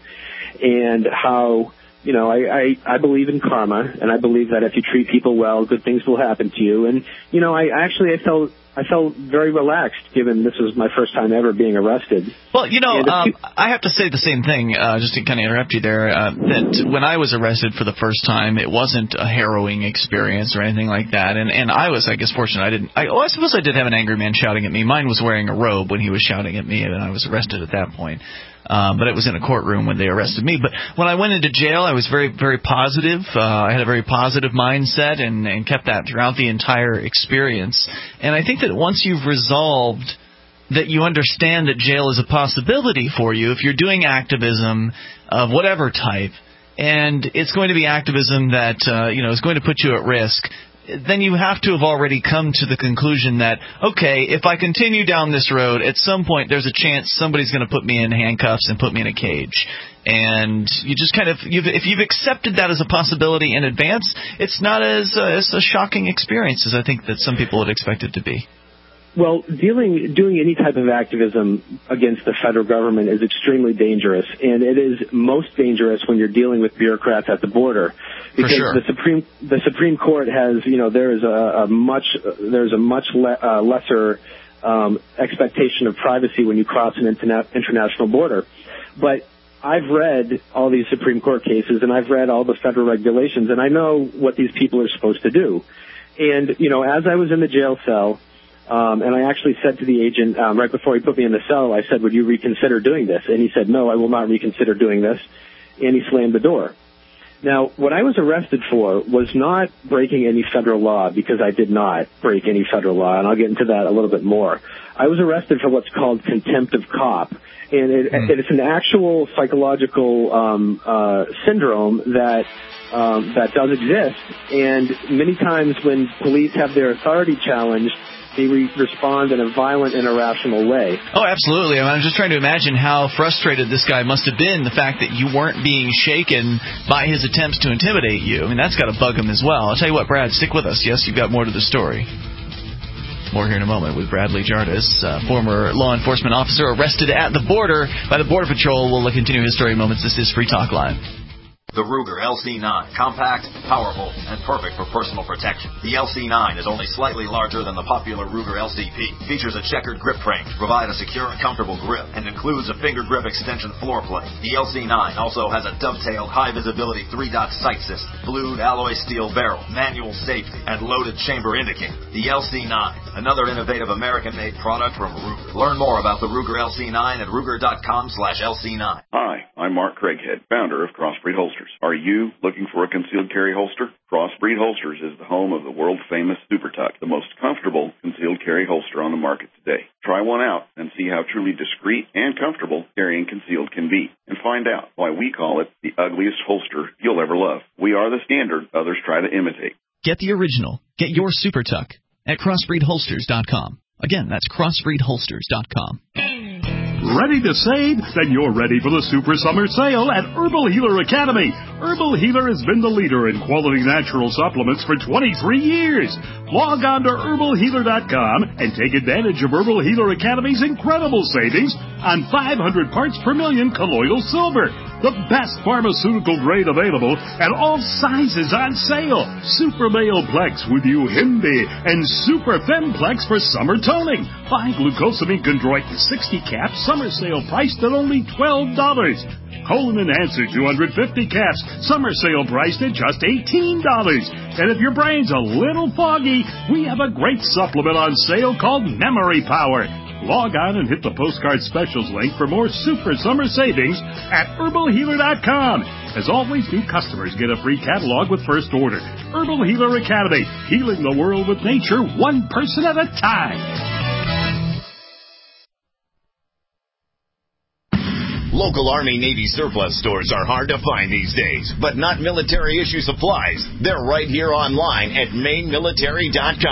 and how, you know, I, I, I believe in karma, and I believe that if you treat people well, good things will happen to you. And, you know, I actually, I felt, I felt very relaxed, given this was my first time ever being arrested. Well, you know, um, I have to say the same thing, uh, just to kind of interrupt you there, uh, that when I was arrested for the first time, it wasn't a harrowing experience or anything like that. And, and I was, I guess, fortunate. I didn't, I, oh, I suppose I did have an angry man shouting at me. Mine was wearing a robe when he was shouting at me, and I was arrested at that point. Um, but it was in a courtroom when they arrested me. But when I went into jail, I was very, very positive. Uh, I had a very positive mindset and, and kept that throughout the entire experience. And I think that once you've resolved that you understand that jail is a possibility for you, if you're doing activism of whatever type, and it's going to be activism that uh, you know is going to put you at risk, then you have to have already come to the conclusion that, okay, if I continue down this road, at some point there's a chance somebody's going to put me in handcuffs and put me in a cage. And you just kind of, you've, if you've accepted that as a possibility in advance, it's not as, uh, as a shocking experience as I think that some people would expect it to be. Well, dealing, doing any type of activism against the federal government is extremely dangerous, and it is most dangerous when you're dealing with bureaucrats at the border, because sure. the Supreme the Supreme Court has, you know, there is a, a much there's a much le, uh, lesser um, expectation of privacy when you cross an interna- international border, but I've read all these Supreme Court cases, and I've read all the federal regulations, and I know what these people are supposed to do, and you know, as I was in the jail cell. Um, and I actually said to the agent um, right before he put me in the cell, I said, would you reconsider doing this? And he said, no, I will not reconsider doing this. And he slammed the door. Now, what I was arrested for was not breaking any federal law, because I did not break any federal law, and I'll get into that a little bit more. I was arrested for what's called contempt of cop. And it, mm. it's an actual psychological um, uh, syndrome that um, that does exist. And many times when police have their authority challenged, they re- respond in a violent and irrational way. Oh, absolutely. I mean, I'm just trying to imagine how frustrated this guy must have been, the fact that you weren't being shaken by his attempts to intimidate you. I mean, that's got to bug him as well. I'll tell you what, Brad, stick with us. Yes, you've got more to the story. More here in a moment with Bradley Jardis, uh, former law enforcement officer arrested at the border by the Border Patrol. We'll continue his story in moments. This is Free Talk Live. The Ruger L C nine, compact, powerful, and perfect for personal protection. The L C nine is only slightly larger than the popular Ruger L C P, features a checkered grip frame to provide a secure and comfortable grip, and includes a finger grip extension floor plate. The L C nine also has a dovetailed high-visibility three-dot sight system, blued alloy steel barrel, manual safety, and loaded chamber indicator. The L C nine, another innovative American-made product from Ruger. Learn more about the Ruger L C nine at Ruger.com slash LC9. Hi, I'm Mark Craighead, founder of Crossbreed Holsters. Are you looking for a concealed carry holster? Crossbreed Holsters is the home of the world-famous Super Tuck, the most comfortable concealed carry holster on the market today. Try one out and see how truly discreet and comfortable carrying concealed can be, and find out why we call it the ugliest holster you'll ever love. We are the standard others try to imitate. Get the original. Get your Super Tuck at crossbreed holsters dot com. Again, that's crossbreed holsters dot com. Ready to save? Then you're ready for the Super Summer Sale at Herbal Healer Academy. Herbal Healer has been the leader in quality natural supplements for twenty-three years. Log on to herbal healer dot com and take advantage of Herbal Healer Academy's incredible savings on five hundred parts per million colloidal silver, the best pharmaceutical grade available, and all sizes on sale. Super Male Plex with Uhimbi and Super Femplex for summer toning. Buy glucosamine chondroitin sixty caps, summer sale priced at only twelve dollars. Colon Enhancer two hundred fifty caps, summer sale priced at just eighteen dollars. And if your brain's a little foggy, we have a great supplement on sale called Memory Power. Log on and hit the postcard specials link for more super summer savings at herbal healer dot com. As always, new customers get a free catalog with first order. Herbal Healer Academy, healing the world with nature one person at a time. Local Army Navy surplus stores are hard to find these days, but not military issue supplies. They're right here online at maine military dot com.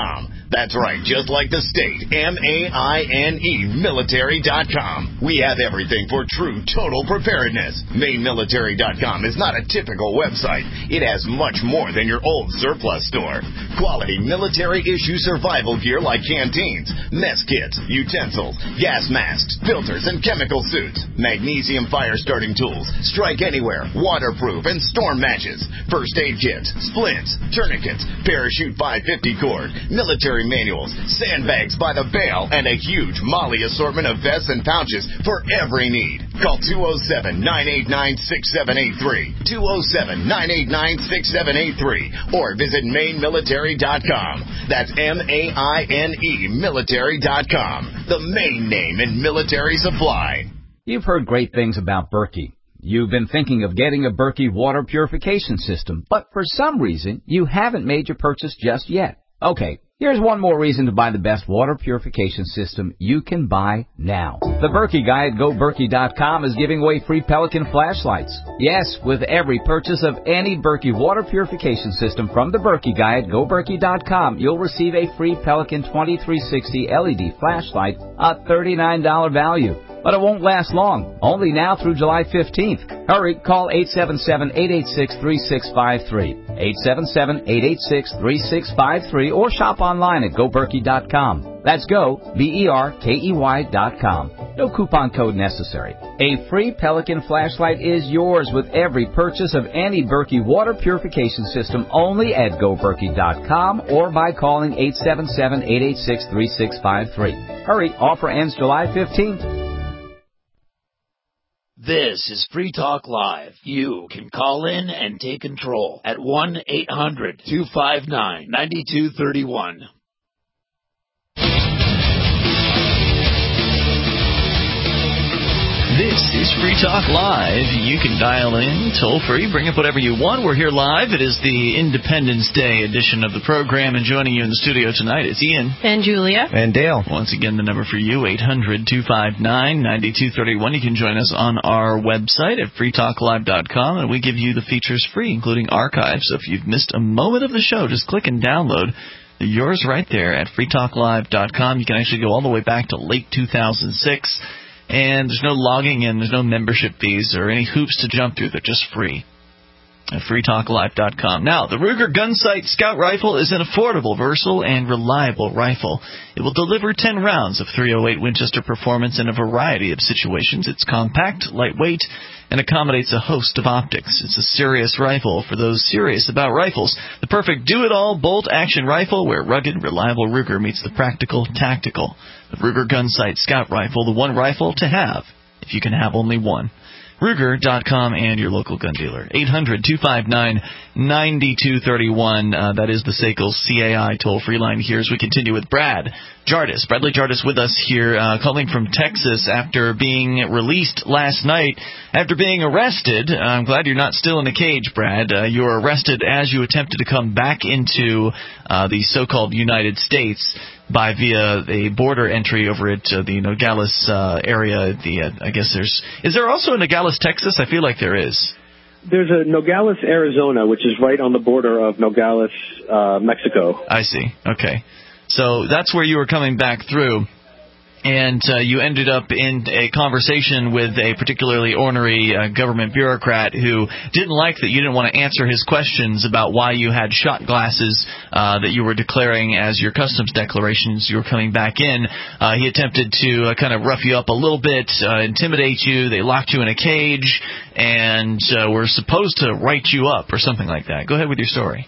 That's right, just like the state, M A I N E, military dot com. We have everything for true total preparedness. Maine military dot com is not a typical website. It has much more than your old surplus store. Quality military-issue survival gear like canteens, mess kits, utensils, gas masks, filters, and chemical suits. Magnesium fire-starting tools, strike anywhere, waterproof, and storm matches. First aid kits, splints, tourniquets, parachute five fifty cord, military manuals, sandbags by the bale, and a huge Molly assortment of vests and pouches for every need. Call two oh seven, nine eight nine, six seven eight three, two oh seven, nine eight nine, six seven eight three, or visit Maine military dot com. That's M A I N E, military dot com. The Maine name in military supply. You've heard great things about Berkey. You've been thinking of getting a Berkey water purification system, but for some reason, you haven't made your purchase just yet. Okay, here's one more reason to buy the best water purification system you can buy now. The Berkey guy at Go Berkey dot com is giving away free Pelican flashlights. Yes, with every purchase of any Berkey water purification system from the Berkey guy at Go Berkey dot com, you'll receive a free Pelican twenty-three sixty L E D flashlight, a thirty-nine dollars value. But it won't last long, only now through July fifteenth. Hurry, call eight seven seven, eight eight six, three six five three, eight seven seven, eight eight six, three six five three, or shop online at Go Berkey dot com. That's Go, B E R K E Y dot com. No coupon code necessary. A free Pelican flashlight is yours with every purchase of any Berkey water purification system only at Go Berkey dot com or by calling eight seven seven, eight eight six, three six five three. Hurry, offer ends July fifteenth. This is Free Talk Live. You can call in and take control at one eight hundred, two five nine, nine two three one. This is Free Talk Live. You can dial in, toll free, bring up whatever you want. We're here live. It is the Independence Day edition of the program, and joining you in the studio tonight is Ian. And Julia. And Dale. Once again, the number for you, eight hundred, two five nine, nine two three one. You can join us on our website at free talk live dot com, and we give you the features free, including archives. So if you've missed a moment of the show, just click and download yours right there at free talk live dot com. You can actually go all the way back to late two thousand six. And there's no logging in, there's no membership fees or any hoops to jump through. They're just free at free talk live dot com. Now, the Ruger Gunsight Scout Rifle is an affordable, versatile, and reliable rifle. It will deliver ten rounds of three oh eight Winchester performance in a variety of situations. It's compact, lightweight, and accommodates a host of optics. It's a serious rifle for those serious about rifles. The perfect do-it-all bolt-action rifle where rugged, reliable Ruger meets the practical, tactical. The Ruger Gunsight Scout Rifle, the one rifle to have if you can have only one. Ruger dot com and your local gun dealer. eight hundred, two five nine, nine two three one. Uh, that is the S A C L C A I toll-free line here as we continue with Brad Jardis. Bradley Jardis with us here, uh, calling from Texas after being released last night. After being arrested, uh, I'm glad you're not still in a cage, Brad. Uh, you were arrested as you attempted to come back into uh, the so-called United States by via a border entry over at uh, the Nogales uh, area. The uh, I guess there's is there also a Nogales, Texas? I feel like there is. There's a Nogales, Arizona, which is right on the border of Nogales, uh, Mexico. I see. Okay, so that's where you were coming back through. And uh, you ended up in a conversation with a particularly ornery uh, government bureaucrat who didn't like that you didn't want to answer his questions about why you had shot glasses uh, that you were declaring as your customs declarations you were coming back in. Uh, he attempted to uh, kind of rough you up a little bit, uh, intimidate you. They locked you in a cage and uh, were supposed to write you up or something like that. Go ahead with your story.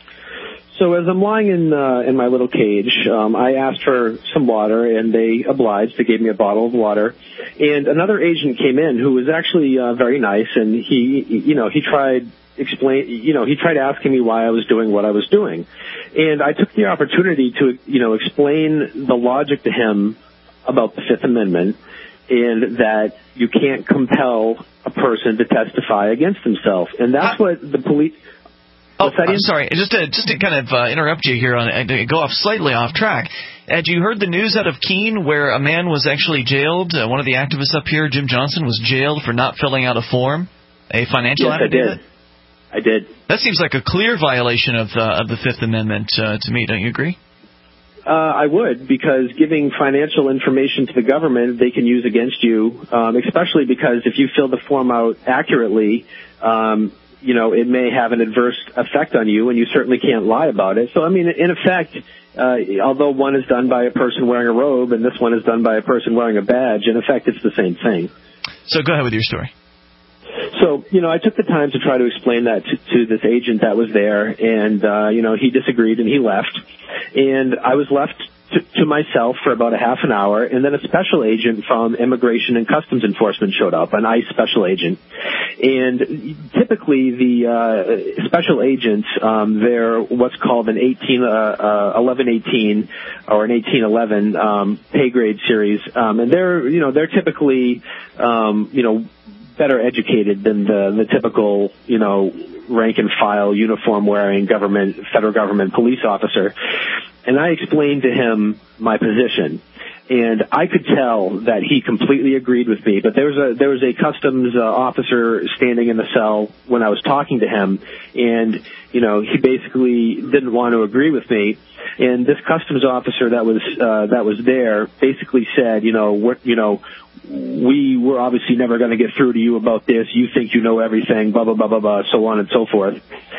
So as I'm lying in uh, in my little cage, um, I asked for some water, and they obliged. They gave me a bottle of water. And another agent came in who was actually uh, very nice, and he, you know, he tried explain, you know, he tried asking me why I was doing what I was doing. And I took the opportunity to, you know, explain the logic to him about the Fifth Amendment and that you can't compel a person to testify against himself. And that's what the police... Oh, I'm sorry. Just to, just to kind of uh, interrupt you here on uh, go off slightly off track. Had you heard the news out of Keene where a man was actually jailed? Uh, one of the activists up here, Jim Johnson, was jailed for not filling out a form, a financial yes, affidavit? I did. I did. That seems like a clear violation of uh, of the Fifth Amendment uh, to me. Don't you agree? Uh, I would, because giving financial information to the government they can use against you, um, especially because if you fill the form out accurately, um, you know, it may have an adverse effect on you, and you certainly can't lie about it. So, I mean, in effect, uh, although one is done by a person wearing a robe and this one is done by a person wearing a badge, in effect, it's the same thing. So go ahead with your story. So, you know, I took the time to try to explain that to, to this agent that was there, and, uh, you know, he disagreed and he left. And I was left to, to myself for about a half an hour, and then a special agent from Immigration and Customs Enforcement showed up, an ICE special agent. And typically the uh, special agents, um, they're what's called an eighteen, uh, uh, eleven eighteen or an eighteen eleven um, pay grade series, um, and they're, you know, they're typically, um, you know, better educated than the, the typical, you know, rank and file uniform wearing government, federal government police officer. And I explained to him my position, and I could tell that he completely agreed with me. But there was a there was a customs uh, officer standing in the cell when I was talking to him, and you know, he basically didn't want to agree with me. And this customs officer that was uh, that was there basically said, you know, what you know. we were obviously never going to get through to you about this. You think you know everything, blah, blah, blah, blah, blah, so on and so forth.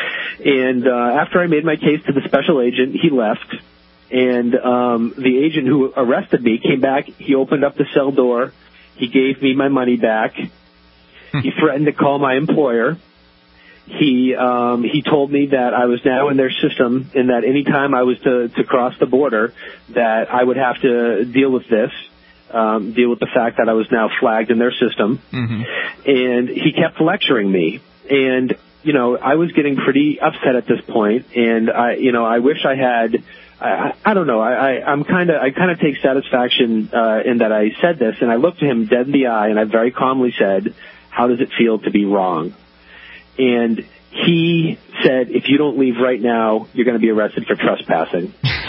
And uh, after I made my case to the special agent, he left. And um, the agent who arrested me came back. He opened up the cell door. He gave me my money back. He threatened to call my employer. He um, he told me that I was now in their system and that any time I was to, to cross the border, that I would have to deal with this. Um, deal with the fact that I was now flagged in their system. Mm-hmm. And he kept lecturing me. And, you know, I was getting pretty upset at this point. And I, you know, I wish I had, I, I don't know, I, I, I'm kind of, I kind of take satisfaction, uh, in that I said this. And I looked him dead in the eye and I very calmly said, how does it feel to be wrong? And he said, if you don't leave right now, you're going to be arrested for trespassing.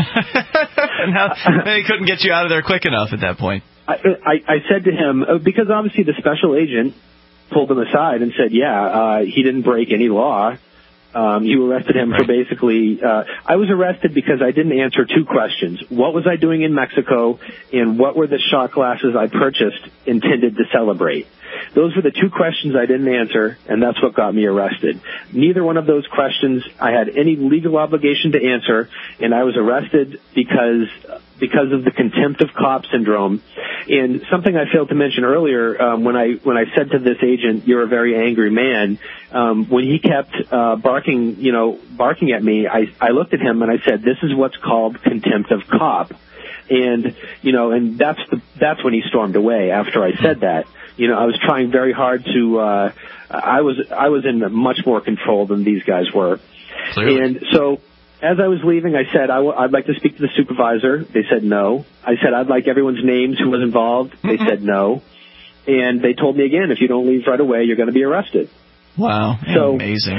And how, they couldn't get you out of there quick enough at that point. I, I, I said to him, because obviously the special agent pulled him aside and said, yeah, uh, he didn't break any law. Um, you arrested him right. for basically, uh, I was arrested because I didn't answer two questions. What was I doing in Mexico, and what were the shot glasses I purchased intended to celebrate? Those were the two questions I didn't answer, and that's what got me arrested. Neither one of those questions I had any legal obligation to answer, and I was arrested because because of the contempt of cop syndrome. And something I failed to mention earlier, um, when I when I said to this agent, "You're a very angry man," um, when he kept uh, barking, you know, barking at me, I I looked at him and I said, "This is what's called contempt of cop." And you know, and that's the that's when he stormed away after I said that. You know, I was trying very hard to. Uh, I was I was in much more control than these guys were. Clearly. And so, as I was leaving, I said I w- I'd like to speak to the supervisor. They said no. I said I'd like everyone's names who was involved. They said no. And they told me again, if you don't leave right away, you're going to be arrested. Wow, so, amazing.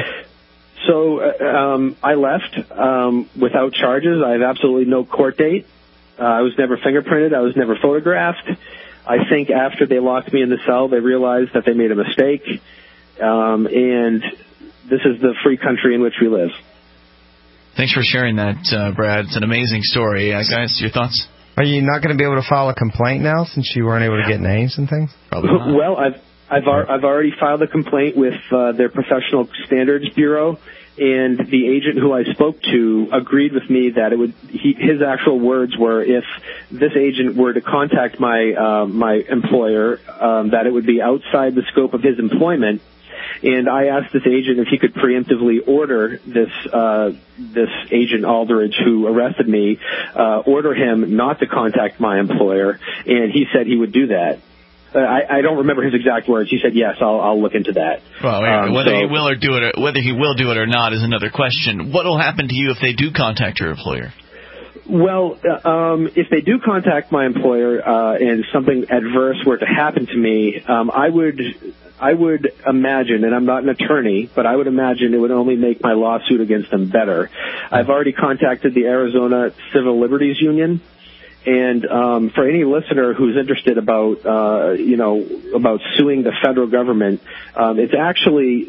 So uh, um, I left um, without charges. I have absolutely no court date. Uh, I was never fingerprinted. I was never photographed. I think after they locked me in the cell, they realized that they made a mistake, um, and this is the free country in which we live. Thanks for sharing that, uh, Brad. It's an amazing story. Uh, guys, your thoughts? Are you not going to be able to file a complaint now since you weren't able to get names and things? Probably not. Well, I've I've, ar- I've already filed a complaint with uh, their Professional Standards Bureau. And the agent who I spoke to agreed with me that it would. He, his actual words were, if this agent were to contact my uh, my employer, um, that it would be outside the scope of his employment. And I asked this agent if he could preemptively order this uh, this agent Aldridge who arrested me, uh, order him not to contact my employer, and he said he would do that. Uh, I, I don't remember his exact words. He said, yes, I'll, I'll look into that. Well, um, whether so, he will or do it, or, whether he will do it or not is another question. What will happen to you if they do contact your employer? Well, uh, um, if they do contact my employer uh, and something adverse were to happen to me, um, I would, I would imagine, and I'm not an attorney, but I would imagine it would only make my lawsuit against them better. I've already contacted the Arizona Civil Liberties Union. And um, for any listener who's interested about, uh, you know, about suing the federal government, um, it's actually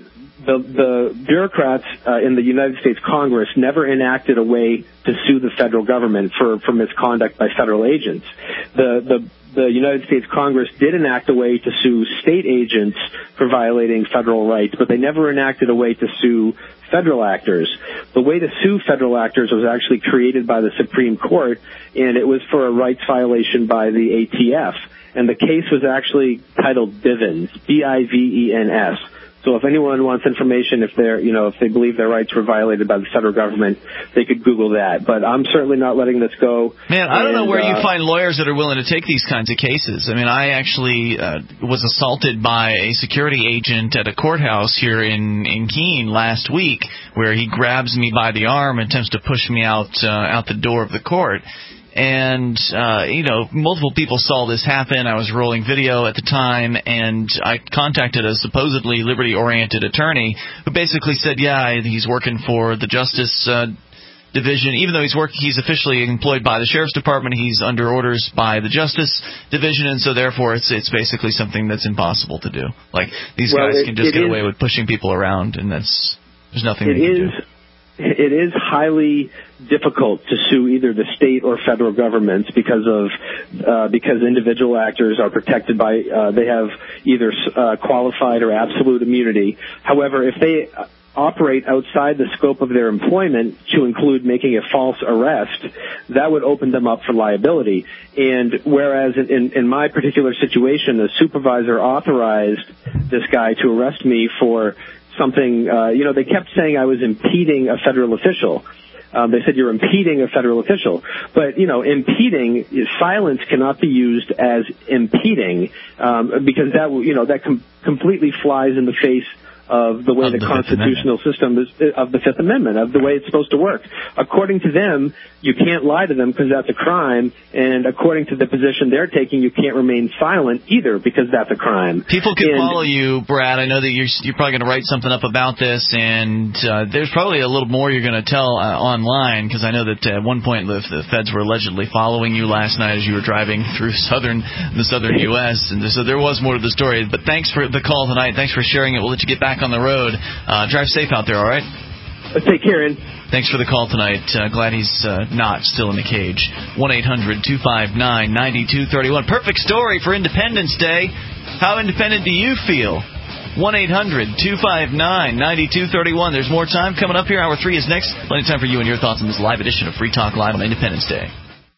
the, the bureaucrats uh, in the United States Congress never enacted a way to sue the federal government for, for misconduct by federal agents. The, the, the United States Congress did enact a way to sue state agents for violating federal rights, but they never enacted a way to sue federal actors. The way to sue federal actors was actually created by the Supreme Court, and it was for a rights violation by the A T F. And the case was actually titled Bivens, B I V E N S. So if anyone wants information, if they're, you know, if they believe their rights were violated by the federal government, they could Google that. But I'm certainly not letting this go. Man, I don't and, know where uh, you find lawyers that are willing to take these kinds of cases. I mean, I actually uh, was assaulted by a security agent at a courthouse here in, in Keene last week, where he grabs me by the arm and attempts to push me out uh, out the door of the court. And, uh, you know, multiple people saw this happen. I was rolling video at the time, and I contacted a supposedly liberty-oriented attorney who basically said, yeah, he's working for the Justice uh, Division. Even though he's working, he's officially employed by the Sheriff's Department, he's under orders by the Justice Division, and so therefore it's it's basically something that's impossible to do. Like, these well, guys it, can just get is, away with pushing people around, and that's there's nothing it they can is, do. It is highly difficult to sue either the state or federal governments because of uh, because individual actors are protected by uh, they have either uh, qualified or absolute immunity. However, if they operate outside the scope of their employment, to include making a false arrest, that would open them up for liability. And whereas in, in my particular situation, the supervisor authorized this guy to arrest me for something, uh, you know, they kept saying I was impeding a federal official. Um, they said you're impeding a federal official. But, you know, impeding, silence cannot be used as impeding, um, because that, you know, that com- completely flies in the face of the way of the, the constitutional system is, of the Fifth Amendment, of the way it's supposed to work. According to them, you can't lie to them because that's a crime, and according to the position they're taking, you can't remain silent either because that's a crime. People can and, follow you, Brad. I know that you're, you're probably going to write something up about this, and uh, there's probably a little more you're going to tell uh, online, because I know that at one point the, the feds were allegedly following you last night as you were driving through southern the southern U S, and so there was more to the story. But thanks for the call tonight. Thanks for sharing it. We'll let you get back on the road. Uh, drive safe out there, all right? Take care, Ian. Thanks for the call tonight. Uh, glad he's uh, not still in the cage. one eight hundred two five nine nine two three one. Perfect story for Independence Day. How independent do you feel? one eight hundred two five nine nine two three one. There's more time coming up here. Hour three is next. Plenty of time for you and your thoughts on this live edition of Free Talk Live on Independence Day.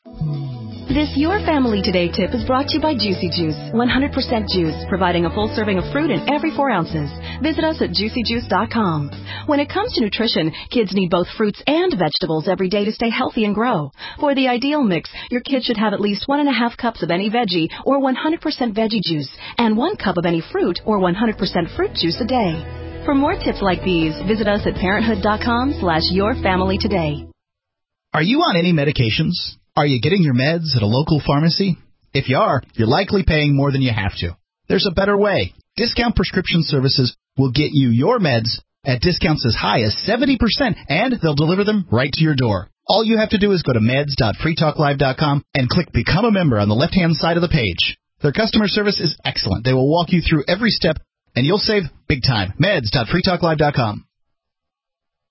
This Your Family Today tip is brought to you by Juicy Juice, one hundred percent juice, providing a full serving of fruit in every four ounces. Visit us at juicy juice dot com. When it comes to nutrition, kids need both fruits and vegetables every day to stay healthy and grow. For the ideal mix, your kid should have at least one and a half cups of any veggie or one hundred percent veggie juice, and one cup of any fruit or one hundred percent fruit juice a day. For more tips like these, visit us at parenthood dot com slash your family today. Are you on any medications? Are you getting your meds at a local pharmacy? If you are, you're likely paying more than you have to. There's a better way. Discount Prescription Services will get you your meds at discounts as high as seventy percent, and they'll deliver them right to your door. All you have to do is go to meds dot free talk live dot com and click Become a Member on the left-hand side of the page. Their customer service is excellent. They will walk you through every step, and you'll save big time. meds dot free talk live dot com.